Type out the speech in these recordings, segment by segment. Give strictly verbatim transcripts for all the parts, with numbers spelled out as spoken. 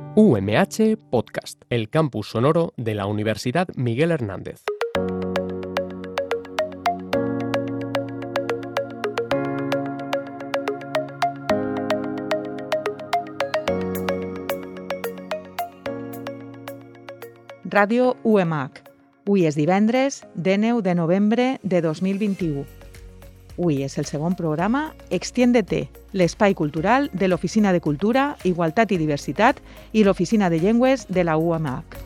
U M H Podcast, el campus sonoro de la Universidad Miguel Hernández. Ràdio U M H. Avui és divendres, dinou de novembre de dos mil vint-i-u. Avui és el segon programa Extiéndete, l'espai cultural de l'Oficina de Cultura, Igualtat i Diversitat i l'Oficina de Llengües de la U M H.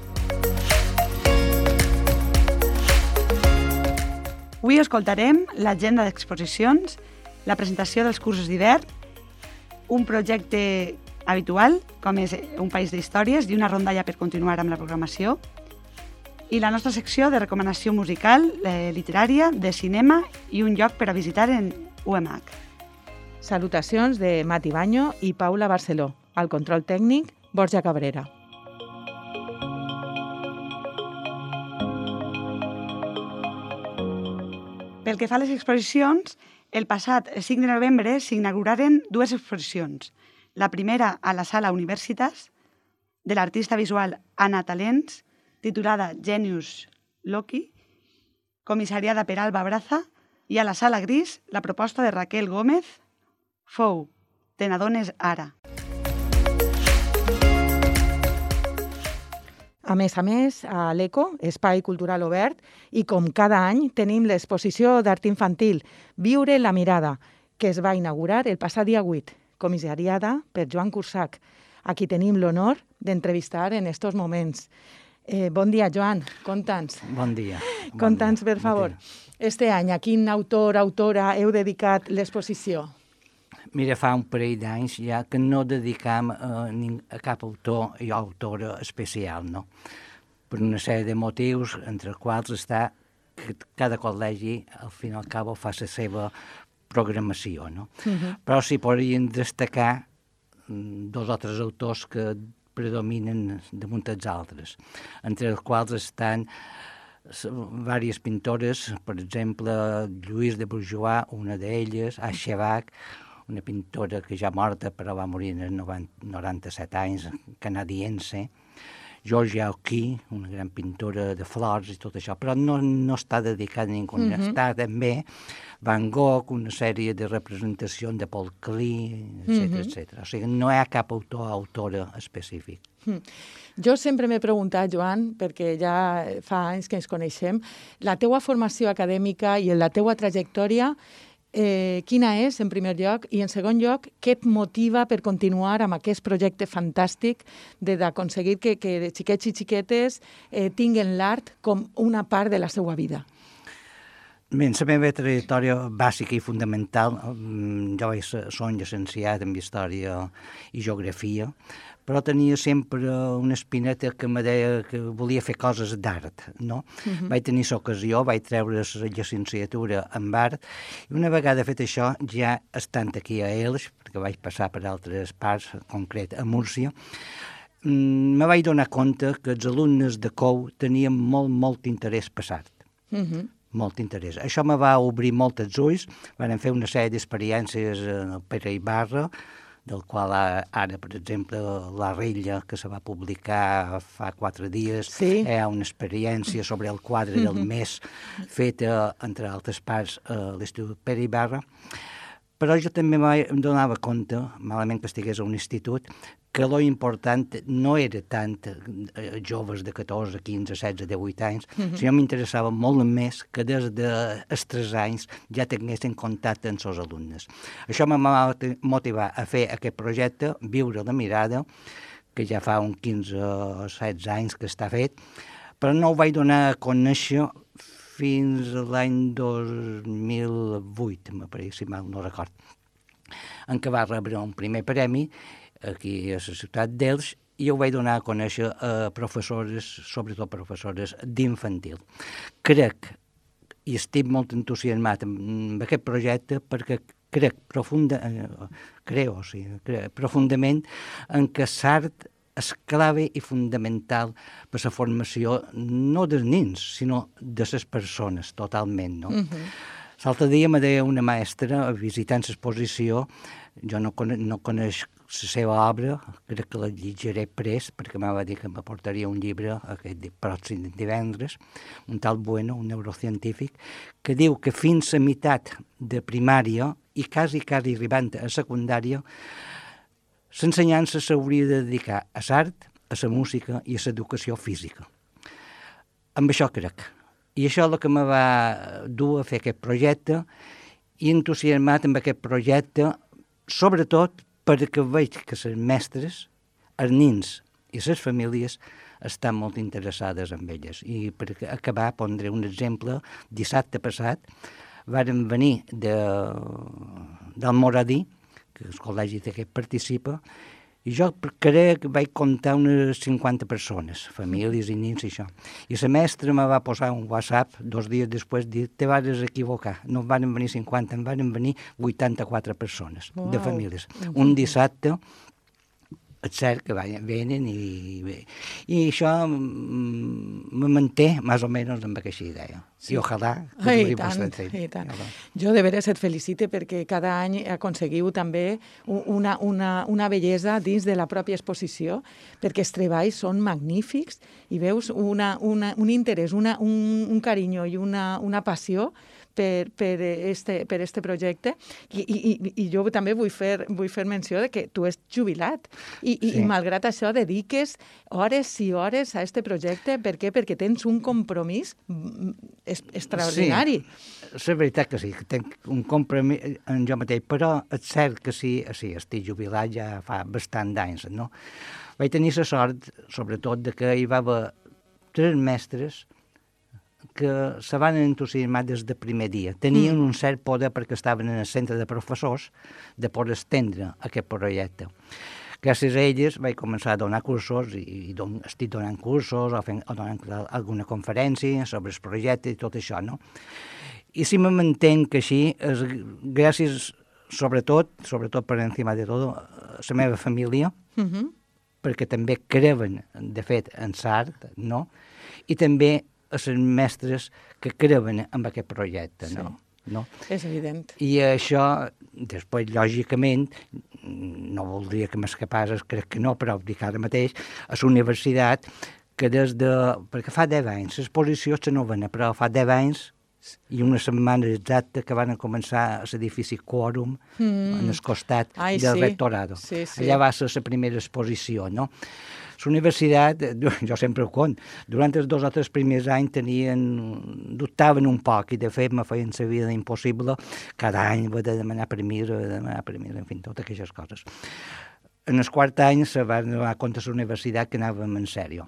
Avui escoltarem l'agenda d'exposicions, la presentació dels cursos d'hivern, un projecte habitual, com és Un país d'històries, i una rondalla per continuar amb la programació, i la nostra secció de recomanació musical, eh, literària, de cinema i un lloc per a visitar en U M H. Salutacions de Mati Baño i Paula Barceló. Al control tècnic, Borja Cabrera. Pel que fa a les exposicions, el passat cinc de novembre s'inauguraren dues exposicions. La primera a la Sala Universitas, de l'artista visual Anna Talents, titulada Genius Loci, comissariada per Alba Braza, i a la Sala Gris, la proposta de Raquel Gómez, Fou, te n'adones ara. A més a més, a l'ECO, Espai Cultural Obert, i com cada any tenim l'exposició d'art infantil Viure la mirada, que es va inaugurar el passat dia vuit, comissariada per Joan Cursac, a qui tenim l'honor d'entrevistar en estos moments. Eh, bon dia, Joan, conta'ns. Bon dia. Conta'ns, per favor. Este any, a quin autor, autora heu dedicat l'exposició? Mira, fa un parell d'anys ja que no dedicam a, a cap autor i autora especial, no? Per una sèrie de motius, entre els quals està que cada col·legi, al fin i al cabo, fa la seva programació, no? Uh-huh. Però sí podríem destacar dos o tres autors que predominen damunt els altres, entre els quals estan diverses pintores, per exemple, Lluís de Bourgeois, una d'elles, Asha Bach, una pintora que ja morta però va morir als noranta-set anys, canadiense, Georgia O'Keeffe, una gran pintora de flors i tot això, però no, no està dedicat a ningú. Uh-huh. Està també Van Gogh, una sèrie de representacions de Paul Klee, etcètera, uh-huh. etcètera. O sigui, no hi ha cap autor o autora específic. Uh-huh. Jo sempre m'he preguntat, Joan, perquè ja fa anys que ens coneixem, la teua formació acadèmica i la teua trajectòria, Eh, quina és, en primer lloc, i en segon lloc, què et motiva per continuar amb aquest projecte fantàstic d'aconseguir que, que xiquets i xiquetes eh, tinguen l'art com una part de la seva vida? Bé, en la meva trajectòria bàsica i fundamental, jo vaig ser un llicenciat en Història i Geografia, però tenia sempre una espineta que me deia que volia fer coses d'art, no? Uh-huh. Vaig tenir l'ocasió, vaig treure la llicenciatura en art, i una vegada fet això, ja estant aquí a Elx, perquè vaig passar per altres parts, en concret a Múrcia, me vaig donar compte que els alumnes de C O U tenien molt, molt interès per l'art. Uh-huh. Molt interès. Això me va obrir molt els ulls, vam fer una sèrie d'experiències al Pere Ibarra, del qual ara, per exemple, La Rella, que se va publicar fa quatre dies, sí. Hi ha una experiència sobre el quadre del mes feta, entre altres parts, a l'Institut Pere Ibarra. Però jo també em donava compte, malament que estigués a un institut, que lo important no era tant joves de catorze, quinze, setze, divuit anys, uh-huh. sinó m'interessava molt més que des dels tres anys ja tinguessin contacte amb els alumnes. Això em va motivar a fer aquest projecte, Viure la mirada, que ja fa uns quinze o setze anys que està fet, però no ho vaig donar a conèixer fins a l'any dos mil vuit, me pareix, si mal no record, en què va rebre un primer premi aquí a la ciutat d'Elx, i ho vaig donar a conèixer a professores, sobretot professores d'infantil. Crec, i estic molt entusiasmat amb aquest projecte, perquè crec, profunda, creo, sí, crec profundament en què l'art és clave i fundamental per la formació no dels nens, sinó de les persones, totalment, no? Uh-huh. L'altre dia me deia una mestra, visitant l'exposició, Jo no, conec, no coneix la seva obra, crec que la llegiré pres, perquè m'ha va dir que m'aportaria un llibre aquest pròxim divendres, un tal Bueno, un neurocientífic, que diu que fins a meitat de primària i quasi, quasi arribant a secundària, l'ensenyança s'hauria de dedicar a l'art, a la música i a l'educació física. Amb això crec. I això és el que me va dur a fer aquest projecte i entusiasmat amb aquest projecte, sobretot perquè veig que les mestres, els nins i les famílies estan molt interessades en elles. I per acabar, pondré un exemple. Dissabte passat varen venir de, del Moradí, que el col·legi d'aquest participa, i jo crec que vaig comptar unes cinquanta persones, famílies i nins i això. I la mestra me va posar un WhatsApp dos dies després, dir, te vas equivocar, no van venir cinquanta, en van venir vuitanta-quatre persones, wow, de famílies. Un dissabte, és cert que venen i, i això me manté més o menys amb aquesta idea. Sí. I ojalà que I tant, i tant. Jo de veres et felicite perquè cada any aconseguiu també una, una, una bellesa dins de la pròpia exposició, perquè els treballs són magnífics i veus una, una, un interès, una, un, un carinyo i una, una passió per, per, este, per este projecte I, i, i jo també vull fer, vull fer menció de que tu ets jubilat i, i, sí. i malgrat això dediques hores i hores a este projecte. Per què? Perquè tens un compromís extraordinari. Sí, és veritat que sí, que tenc un compromís en jo mateix, però és cert que sí, sí, estic jubilat ja fa bastant d'anys, no? Vaig tenir la sort, sobretot, de que hi va haver tres mestres que se van entusiasmar des del primer dia. Tenien mm. un cert poder perquè estaven en el centre de professors de poder estendre aquest projecte. Gràcies a elles vaig començar a donar cursos i, i don, estic donant cursos o, fent, o donant alguna conferència sobre el projecte i tot això, no? I si me mantenc així, és gràcies sobretot, sobretot per encima de tot, a la meva família, mm-hmm. perquè també creuen, de fet, en l'art, no? I també a les mestres que creuen en aquest projecte, sí. no? no? És evident. I això, després, lògicament, no voldria que m'escapés, crec que no, però dic ara mateix, a la universitat, que des de... perquè fa deu anys, l'exposició és la novena, però fa deu anys i una setmana exacta que van començar a l'edifici Quòrum, mm. en el costat Ai, del sí. rectorado. Sí, sí. Allà va ser la primera exposició, no? La universitat, jo sempre ho cont, durant els dos o tres primers anys tenien, dubtaven un poc i de fet me feien la vida impossible cada any de demanar permís, de demanar permís, en fi, totes aquestes coses. En el quart any se va donar compte a la universitat que anàvem en sèrio.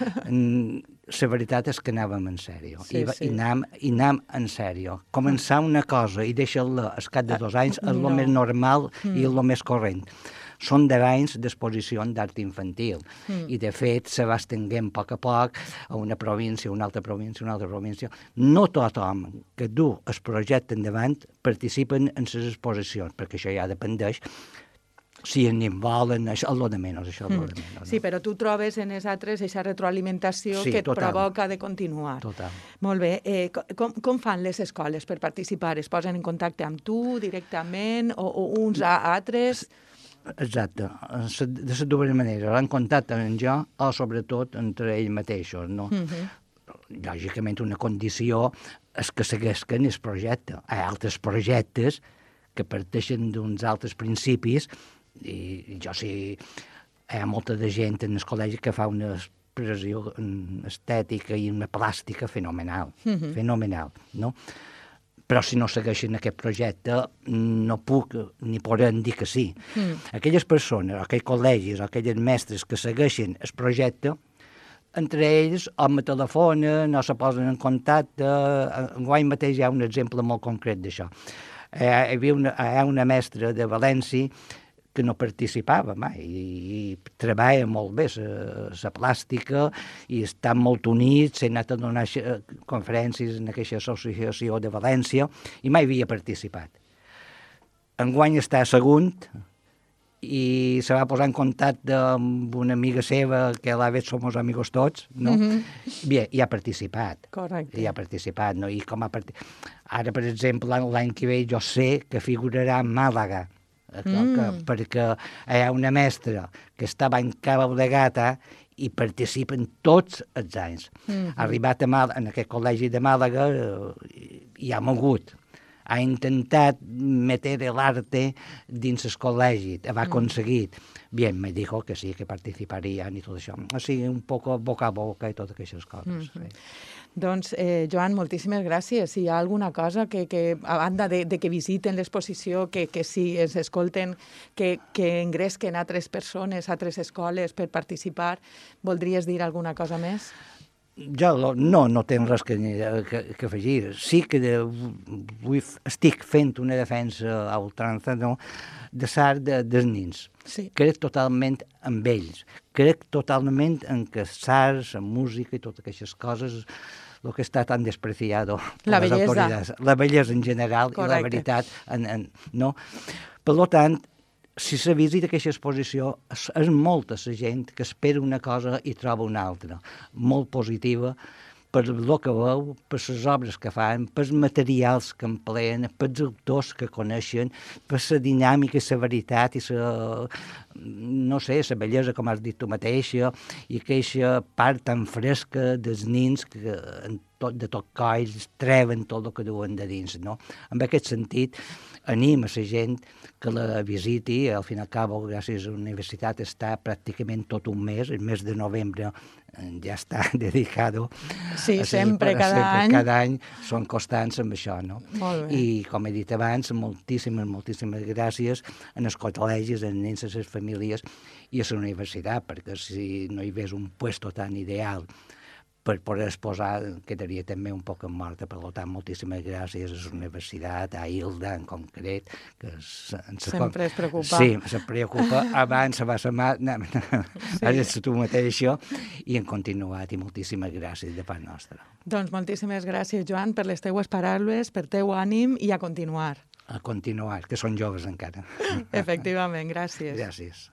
La veritat és que anàvem en sèrio. Sí, I, sí. i, anàvem, I anàvem en sèrio. Començar una cosa i deixar-la al cap de dos anys és el No. més normal mm. i el més corrent. Són deu anys d'exposició d'art infantil mm. i, de fet, se va estenguent a poc a poc a una província, una altra província, una altra província. No tothom que du el projecte endavant participen en les exposicions, perquè això ja dependeix si ni volen, això és el de menys, això és el de menys. No? Sí, però tu trobes en els altres aquesta retroalimentació sí, que et total. provoca de continuar. Total. Molt bé. Eh, com, com fan les escoles per participar? Es posen en contacte amb tu directament o, o uns a altres? Exacte, de les dues maneres, en contacte amb jo o sobretot entre ells mateixos, no? Mm-hmm. Lògicament una condició és que segueixen el projecte. Hi ha altres projectes que parteixen d'uns altres principis i jo sí, hi ha molta de gent en el col·legi que fa una expressió estètica i una plàstica fenomenal, mm-hmm. fenomenal, no? Però si no segueixen aquest projecte no puc ni podem dir que sí. Mm. Aquelles persones, aquells col·legis, aquelles mestres que segueixen el projecte, entre ells o me telefonen o se posen en contacte. Enguany mateix hi ha un exemple molt concret d'això. Hi havia una, hi ha una mestra de València que no participava mai i, i treballa molt bé la plàstica i estan molt units, s'ha anat a donar conferències en aquesta associació de València i mai havia participat. Enguany està segon i se va posar en contacte amb una amiga seva que la vez somos amigos tots, no? Mm-hmm. Bé, i ha participat. Correcte. I ha participat, no? I com ha participat. Ara, per exemple, l'any que ve jo sé que figurarà a Màlaga, mm. perquè hi ha una mestra que estava en Cabo de Gata i participen tots els anys. Mm-hmm. Arribat a Màlaga, en aquest col·legi de Màlaga, hi ha mogut. Ha intentat meter l'arte dins el col·legi, ho ha aconseguit. Bien, me dijo que sí, que participarien i tot això. O sigui, un poc boca a boca i totes aquestes coses. Mm-hmm. Sí. Doncs, eh, Joan, moltíssimes gràcies. Si hi ha alguna cosa que, que a banda de, de que visiten l'exposició, que, que si ens escolten, que, que engresquen altres persones, altres escoles per participar, voldries dir alguna cosa més? Jo no, no tinc res que, que, que afegir. Sí que de, vull, estic fent una defensa a ultrança, no?, de l'art de, dels nins. Sí. Crec totalment amb ells. Crec totalment en que l'art, la música i totes aquestes coses, el que està tan despreciado la per les autoritats. La bellesa en general. Correcte. I la veritat. En, en, no? Per tant, si se visita aquesta exposició, és, és molta la gent que espera una cosa i troba una altra, molt positiva, per el que veu, per les obres que fan, pels materials que empleen, pels autors que coneixen, per la dinàmica i la veritat i la, no sé, la bellesa, com has dit tu mateixa, i aquesta part tan fresca dels nins que tot, de tot coll treuen tot el que duen de dins, no? En aquest sentit, anima la gent que la visiti. Al fin i al cabo, gràcies a la universitat, està pràcticament tot un mes, el mes de novembre ja està dedicat sí, a sempre, ser, cada sempre, any. Cada any són constants amb això, no? Molt bé. I, com he dit abans, moltíssimes, moltíssimes gràcies als col·legis, als nens, a les famílies i a la universitat, perquè si no hi hagués un puesto tan ideal per poder exposar, quedaria també un poc morta. Per tant, moltíssimes gràcies a la universitat, a Hilda en concret, que se, sempre es preocupa. Sí, se preocupa. Abans se va sumar, no, no, sí. Ara ets tu mateixa, i hem continuat, i moltíssimes gràcies de part nostra. Doncs moltíssimes gràcies, Joan, per les teues paraules, per teu ànim, i a continuar. A continuar, que són joves encara. Efectivament, gràcies. Gràcies.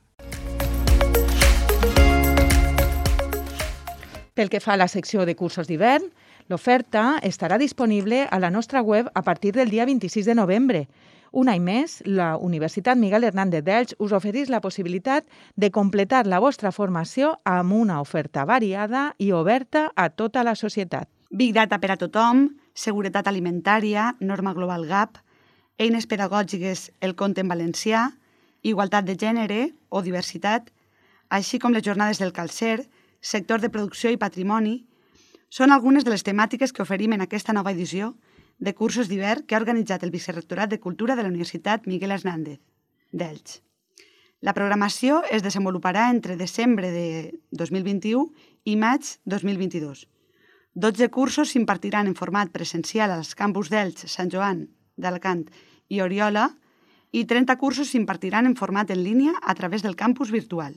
Pel que fa a la secció de cursos d'hivern, l'oferta estarà disponible a la nostra web a partir del dia vint-i-sis de novembre. Un any més, la Universitat Miguel Hernández d'Elx us ofereix la possibilitat de completar la vostra formació amb una oferta variada i oberta a tota la societat. Big Data per a tothom, seguretat alimentària, norma global G A P, eines pedagògiques El conte en valencià, igualtat de gènere o diversitat, així com les jornades del calcer, sector de producció i patrimoni, són algunes de les temàtiques que oferim en aquesta nova edició de cursos d'hivern que ha organitzat el Vicerrectorat de Cultura de la Universitat Miguel Hernández d'Elx. La programació es desenvoluparà entre desembre de dos mil vint-i-u i maig dos mil vint-i-dos. dotze cursos s'impartiran en format presencial als campus d'Elx, Sant Joan, d'Alacant i Oriola, i trenta cursos s'impartiran en format en línia a través del campus virtual.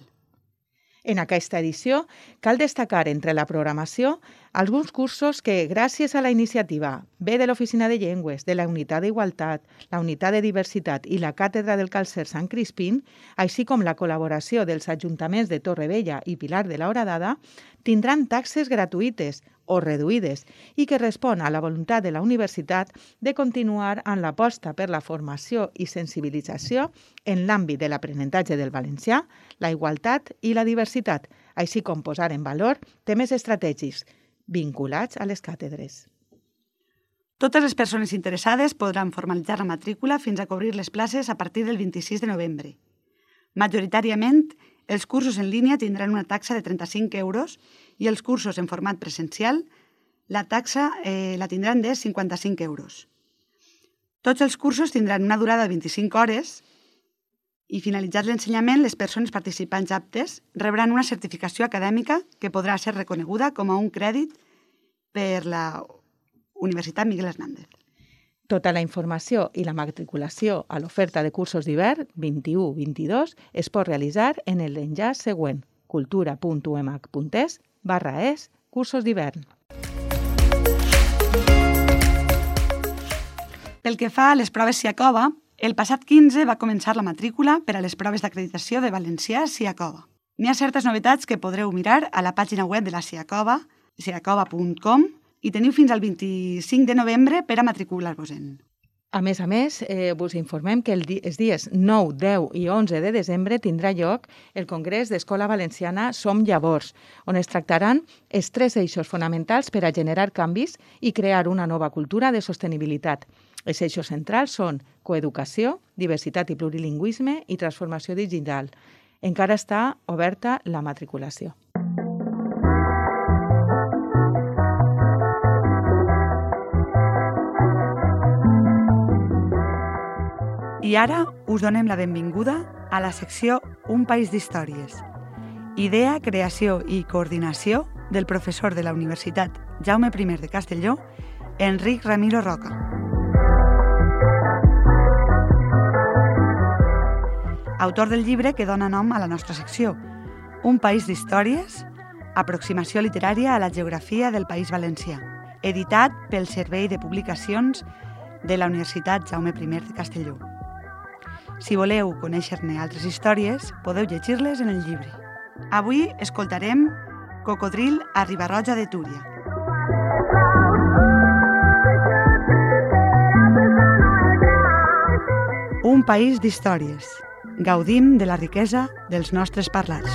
En aquesta edició, cal destacar entre la programació alguns cursos que, gràcies a la iniciativa B de l'Oficina de Llengües, de la Unitat d'Igualtat, la Unitat de Diversitat i la Càtedra del Calcer Sant Crispín, així com la col·laboració dels ajuntaments de Torrevella i Pilar de la Horadada, tindran taxes gratuïtes o reduïdes i que respon a la voluntat de la universitat de continuar amb l'aposta per la formació i sensibilització en l'àmbit de l'aprenentatge del valencià, la igualtat i la diversitat, així com posar en valor temes estratègics vinculats a les càtedres. Totes les persones interessades podran formalitzar la matrícula fins a cobrir les places a partir del vint-i-sis de novembre. Majoritàriament, els cursos en línia tindran una taxa de trenta-cinc euros i els cursos en format presencial la taxa eh, la tindran de cinquanta-cinc euros. Tots els cursos tindran una durada de vint-i-cinc hores i finalitzat l'ensenyament, les persones participants aptes rebran una certificació acadèmica que podrà ser reconeguda com a un crèdit per la Universitat Miguel Hernández. Tota la informació i la matriculació a l'oferta de cursos d'hivern vint-i-u vint-i-dos es pot realitzar en l'enllaç següent cultura punt u m h punt es barra es cursos d'hivern. Pel que fa a les proves Siacova, el passat quinze va començar la matrícula per a les proves d'acreditació de valencià Siacova. N'hi ha certes novetats que podreu mirar a la pàgina web de la Siacova, siacova punt com, i teniu fins al vint-i-cinc de novembre per a matricular-vos-en. A més a més, eh, vos informem que el di els dies nou, deu i onze de desembre tindrà lloc el Congrés d'Escola Valenciana Som Llavors, on es tractaran els tres eixos fonamentals per a generar canvis i crear una nova cultura de sostenibilitat. Els eixos centrals són coeducació, diversitat i plurilingüisme i transformació digital. Encara està oberta la matriculació. I ara us donem la benvinguda a la secció Un país d'històries. Idea, creació i coordinació del professor de la Universitat Jaume I de Castelló, Enric Ramiro Roca. Autor del llibre que dona nom a la nostra secció, Un país d'històries, aproximació literària a la geografia del País Valencià, editat pel Servei de Publicacions de la Universitat Jaume I de Castelló. Si voleu conèixer-ne altres històries, podeu llegir-les en el llibre. Avui escoltarem Cocodril a Riba-roja de Túria. Un país d'històries. Gaudim de la riquesa dels nostres parlats.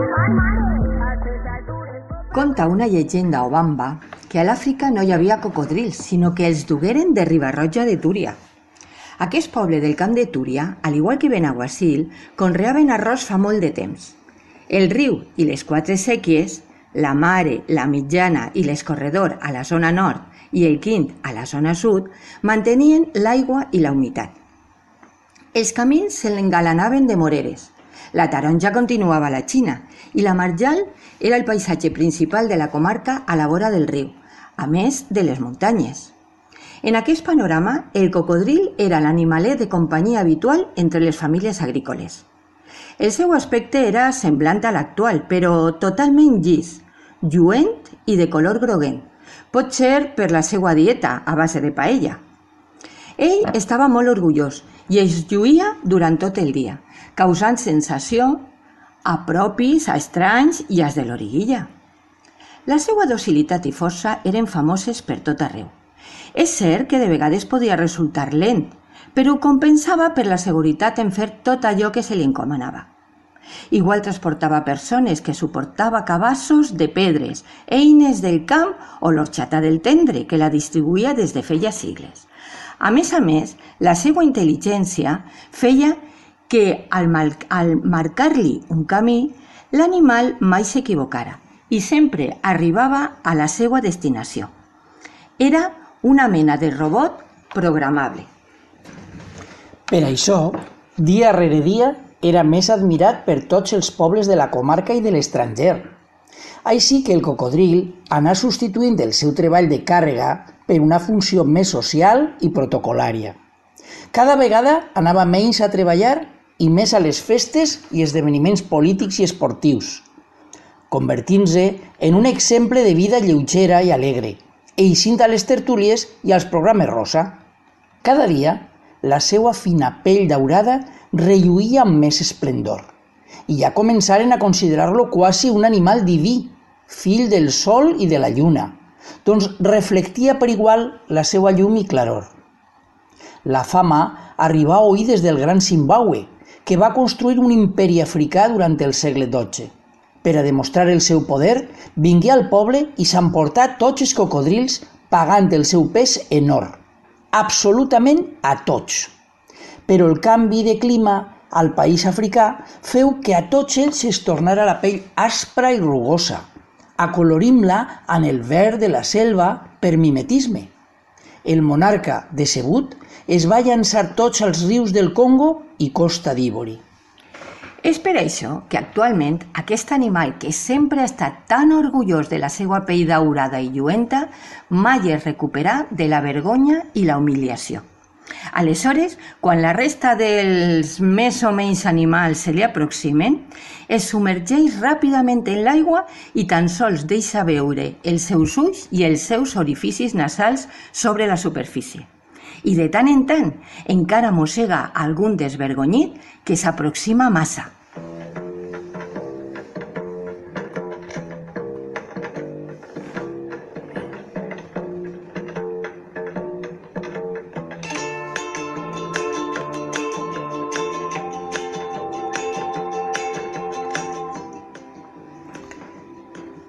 Conta una llegenda o bamba que a l'Àfrica no hi havia cocodrils, sinó que els dugueren de Riba-roja de Túria. Aquest poble del camp de Túria, al igual que Benaguasil, conreaven arròs fa molt de temps. El riu i les quatre séquies, la Mare, la Mitjana i l'Escorredor a la zona nord i el Quint a la zona sud, mantenien l'aigua i la humitat. Els camins se l'engalanaven de moreres. La taronja continuava a la Xina i la marjal era el paisatge principal de la comarca a la vora del riu, a més de les muntanyes. En aquest panorama, el cocodril era l'animalet de companyia habitual entre les famílies agrícoles. El seu aspecte era semblant a l'actual, però totalment llis, lluent i de color groguent, potser per la seva dieta a base de paella. Ell estava molt orgullós i es lluïa durant tot el dia, causant sensació a propis, a estranys i als de l'origuilla. La seva docilitat i força eren famoses per tot arreu. És cert que de vegades podia resultar lent, però ho compensava per la seguretat en fer tot allò que se li encomanava. Igual transportava persones que suportava cabassos de pedres, eines del camp o l'orxata del tendre, que la distribuïa des de feia sigles. A més a més, la seva intel·ligència feia que al, al marcar-li un camí, l'animal mai s'equivocara i sempre arribava a la seva destinació. Era una mena de robot programable. Per això, dia rere dia, era més admirat per tots els pobles de la comarca i de l'estranger. Així que el cocodril anà substituint el seu treball de càrrega per una funció més social i protocolària. Cada vegada anava menys a treballar i més a les festes i esdeveniments polítics i esportius, convertint-se en un exemple de vida lleugera i alegre, eixint a les tertúlies i als programes rosa. Cada dia, la seva fina pell daurada relluïa amb més esplendor, i ja començaren a considerar-lo quasi un animal diví, fill del sol i de la lluna, doncs reflectia per igual la seva llum i claror. La fama arribà a oïdes del gran Zimbàbue, que va construir un imperi africà durant el segle dotze. Per a demostrar el seu poder, vingué al poble i s'emportà tots els cocodrils pagant el seu pes en or. Absolutament a tots. Però el canvi de clima al país africà feu que a tots ells es tornara la pell aspra i rugosa, acolorim-la en el verd de la selva per mimetisme. El monarca, decebut, es va llançar tots als rius del Congo i Costa d'Ivori. És per això que actualment aquest animal que sempre ha estat tan orgullós de la seva pell daurada i lluenta mai es recuperà de la vergonya i la humiliació. Aleshores, quan la resta dels més o menys animals se li aproximen, es submergeix ràpidament en l'aigua i tan sols deixa veure els seus ulls i els seus orificis nasals sobre la superfície. I de tant en tant encara mossega algun desvergonyit que s'aproxima massa.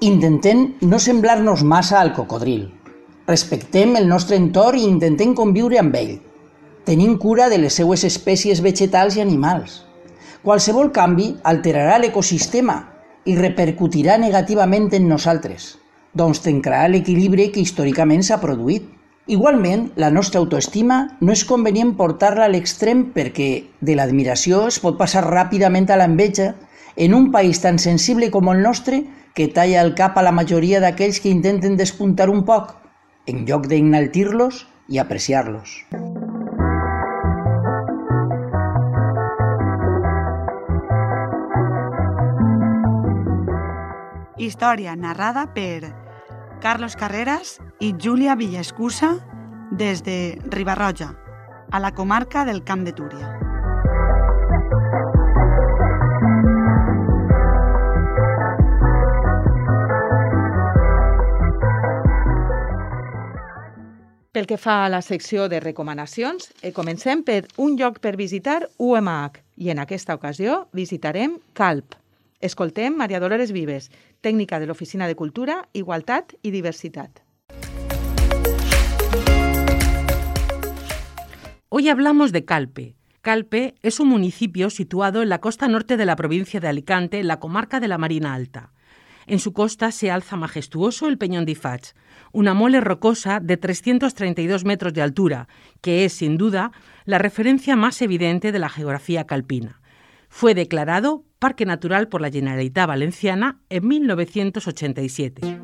intentem no semblar-nos massa al cocodril. Respectem el nostre entorn i intentem conviure amb ell. Tenim cura de les seues espècies vegetals i animals. Qualsevol canvi alterarà l'ecosistema i repercutirà negativament en nosaltres, doncs trencarà l'equilibri que històricament s'ha produït. Igualment, la nostra autoestima no és convenient portar-la a l'extrem perquè de l'admiració es pot passar ràpidament a l'enveja en un país tan sensible com el nostre que talla el cap a la majoria d'aquells que intenten despuntar un poc, en lloc d'enaltir-los i apreciar-los. Història narrada per Carlos Carreras i Júlia Villaescusa des de Riba-roja, a la comarca del Camp de Túria. Pel que fa a la secció de recomanacions, eh, comencem per un lloc per visitar U M H i en aquesta ocasió visitarem Calp. Escoltem Maria Dolores Vives, tècnica de l'Oficina de Cultura, Igualtat i Diversitat. Hoy hablamos de Calpe. Calpe es un municipio situado en la costa norte de la provincia de Alicante, en la comarca de la Marina Alta. En su costa se alza majestuoso el Peñón d'Ifats, una mole rocosa de trescientos treinta y dos metros de altura, que es, sin duda, la referencia más evidente de la geografía calpina. Fue declarado Parque Natural por la Generalitat Valenciana en mil novecientos ochenta y siete.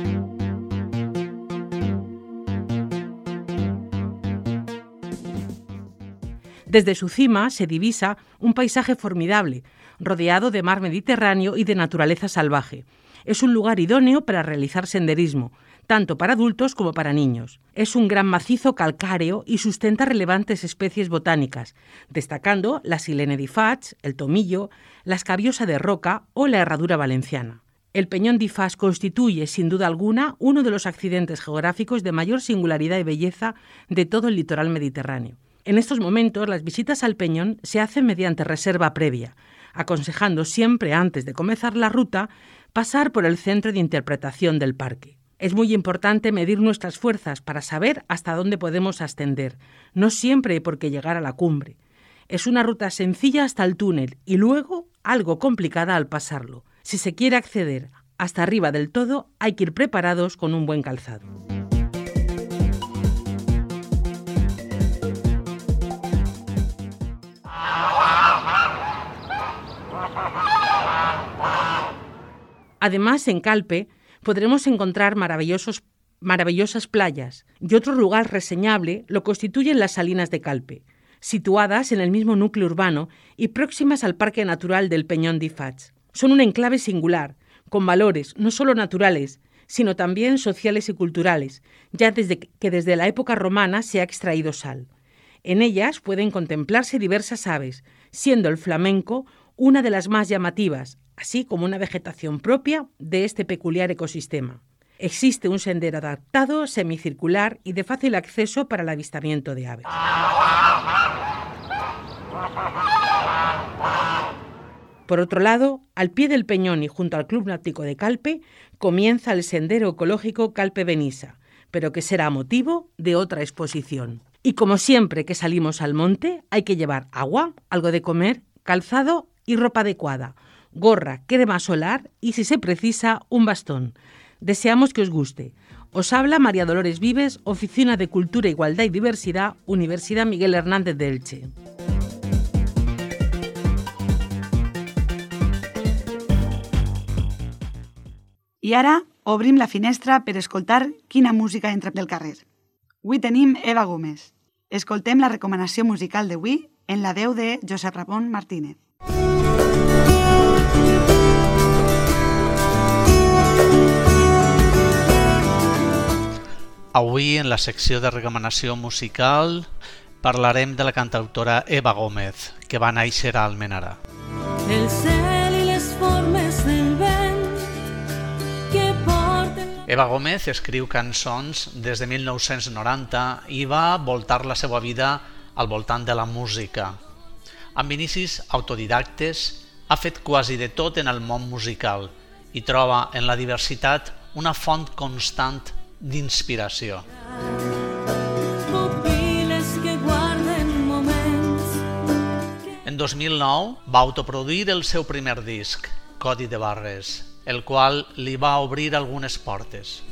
Desde su cima se divisa un paisaje formidable, rodeado de mar Mediterráneo y de naturaleza salvaje. Es un lugar idóneo para realizar senderismo, tanto para adultos como para niños. Es un gran macizo calcáreo y sustenta relevantes especies botánicas, destacando la Silene d'Ifats, el tomillo, la escabiosa de roca o la herradura valenciana. El Peñón d'Ifats constituye, sin duda alguna, uno de los accidentes geográficos de mayor singularidad y belleza de todo el litoral mediterráneo. En estos momentos, las visitas al Peñón se hacen mediante reserva previa, aconsejando siempre, antes de comenzar la ruta, pasar por el centro de interpretación del parque. Es muy importante medir nuestras fuerzas para saber hasta dónde podemos ascender. No siempre hay por qué llegar a la cumbre. Es una ruta sencilla hasta el túnel y luego algo complicada al pasarlo. Si se quiere acceder hasta arriba del todo, hay que ir preparados con un buen calzado. Además, en Calpe podremos encontrar maravillosos, maravillosas playas y otro lugar reseñable lo constituyen las Salinas de Calpe, situadas en el mismo núcleo urbano y próximas al Parque Natural del Peñón d'Ifats. Son un enclave singular, con valores no solo naturales, sino también sociales y culturales, ya desde que desde la época romana se ha extraído sal. En ellas pueden contemplarse diversas aves, siendo el flamenco una de las más llamativas, así como una vegetación propia de este peculiar ecosistema. Existe un sendero adaptado, semicircular y de fácil acceso para el avistamiento de aves. Por otro lado, al pie del Peñón y junto al Club Náutico de Calpe, comienza el sendero ecológico Calpe-Benissa, pero que será motivo de otra exposición. Y como siempre que salimos al monte, hay que llevar agua, algo de comer, calzado y ropa adecuada, gorra, crema solar y, si se precisa, un bastón. Deseamos que os guste. Os habla María Dolores Vives, Oficina de Cultura, Igualdad y Diversidad, Universidad Miguel Hernández de Elche. I ara obrim la finestra per escoltar quina música entra pel carrer. Avui tenim Eva Gómez. Escoltem la recomanació musical d'avui en la veu de Josep Ramon Martínez. Avui, en la secció de recomanació musical, parlarem de la cantautora Eva Gómez, que va néixer a Almenara. El cel i les formes del vent que porten... Eva Gómez escriu cançons des de mil nou-cents noranta i va voltar la seva vida al voltant de la música. Amb inicis autodidactes, ha fet quasi de tot en el món musical i troba en la diversitat una font constant d'inspiració. En dos mil nou va autoproduir el seu primer disc, Codi de barres, el qual li va obrir algunes portes.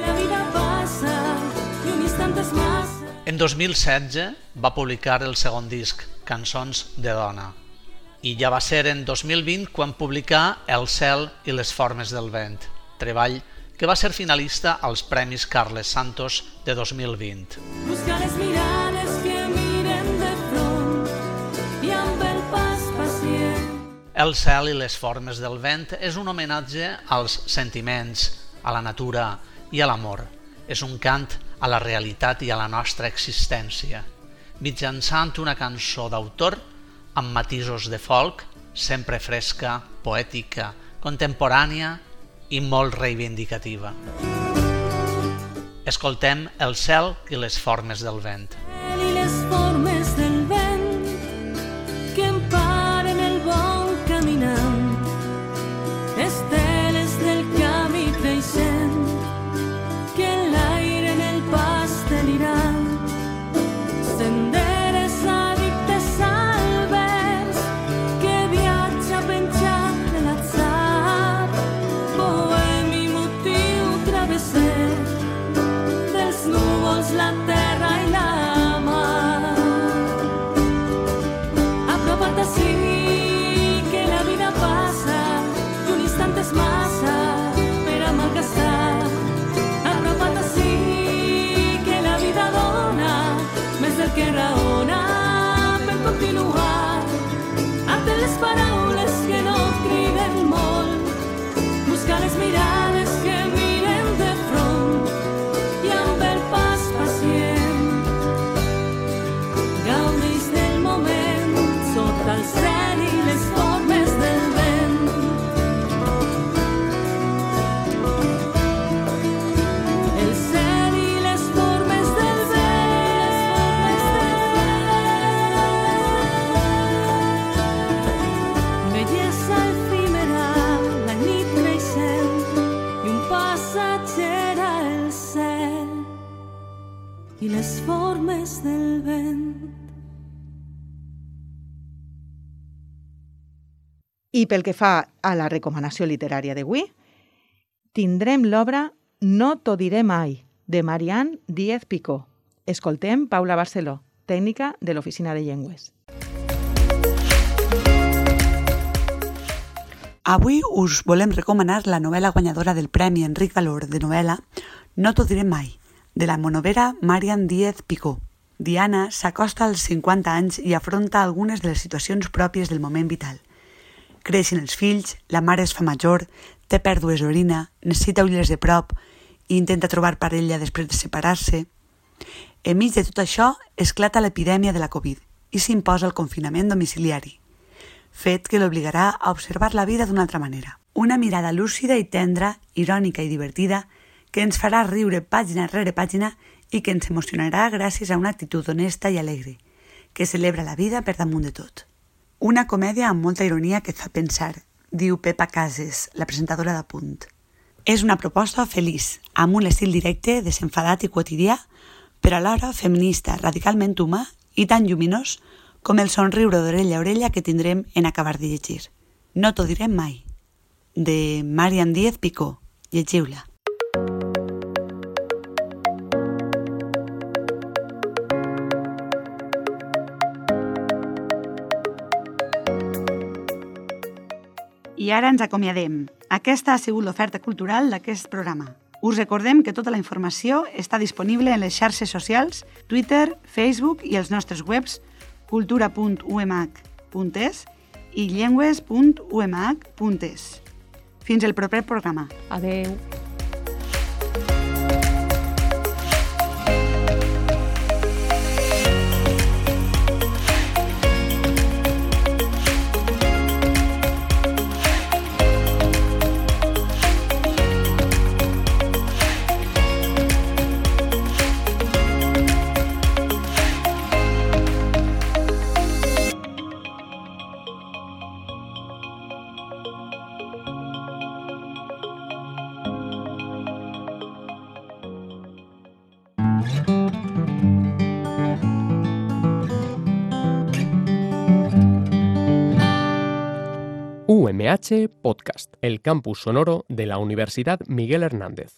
En dos mil setze va publicar el segon disc, Cançons de dona, i ja va ser en dos mil vint quan publicà El cel i les formes del vent, treball que va ser finalista als Premis Carles Santos de dos mil vint. Busca les mirades que miren de front i amb el pas pacient. El cel i les formes del vent és un homenatge als sentiments, a la natura i a l'amor. És un cant a la realitat i a la nostra existència, mitjançant una cançó d'autor amb matisos de folk, sempre fresca, poètica, contemporània i molt reivindicativa. Escoltem El cel i les formes del vent. El i les formes del vent que emparen el bon caminant, esteles del camí creixent que l'aire en el pas delirant, senderes addictes al vers que viatja penjat de l'atzar, bohemi motiu travesser dels núvols, la terra i la mar. Apropa't ací que la vida passa i un instant és massa per a malgastar. Apropa't ací que la vida dona més del que raona per continuar. Atén les paraules que no criden molt, busca les mirades que miren de front i amb el pas pacient gaudeix del moment sota el cel i les formes del vent. El cel i les formes del vent. Bellesa efímera, la nit creixent i un passatger al cel i les formes del vent. I pel que fa a la recomanació literària d'avui, tindrem l'obra No t'ho diré mai, de Marian Díez Picó. Escoltem Paula Barceló, tècnica de l'Oficina de Llengües. Avui us volem recomanar la novel·la guanyadora del Premi Enric Valor de novel·la No t'ho diré mai, de la monovera Marian Díez Picó. Diana s'acosta als cinquanta anys i afronta algunes de les situacions pròpies del moment vital. Creixen els fills, la mare es fa major, té pèrdues d'orina, necessita ulleres de prop i intenta trobar parella després de separar-se. Enmig de tot això, esclata l'epidèmia de la Covid i s'imposa el confinament domiciliari, fet que l'obligarà a observar la vida d'una altra manera. Una mirada lúcida i tendra, irònica i divertida, que ens farà riure pàgina rere pàgina i que ens emocionarà gràcies a una actitud honesta i alegre, que celebra la vida per damunt de tot. Una comèdia amb molta ironia que et fa pensar, diu Pepa Cases, la presentadora d'Apunt. És una proposta feliç, amb un estil directe, desenfadat i quotidià, però alhora feminista, radicalment humà i tan lluminós com el somriure d'orella a orella que tindrem en acabar de llegir. No t'ho diré mai, de Marian Díez Picó. Llegiu-la. I ara ens acomiadem. Aquesta ha sigut l'oferta cultural d'aquest programa. Us recordem que tota la informació està disponible en les xarxes socials, Twitter, Facebook i els nostres webs cultura punt u m h punt es i llengües punt u m h punt es. Fins el proper programa. Adeu. U M H Podcast, el campus sonoro de la Universidad Miguel Hernández.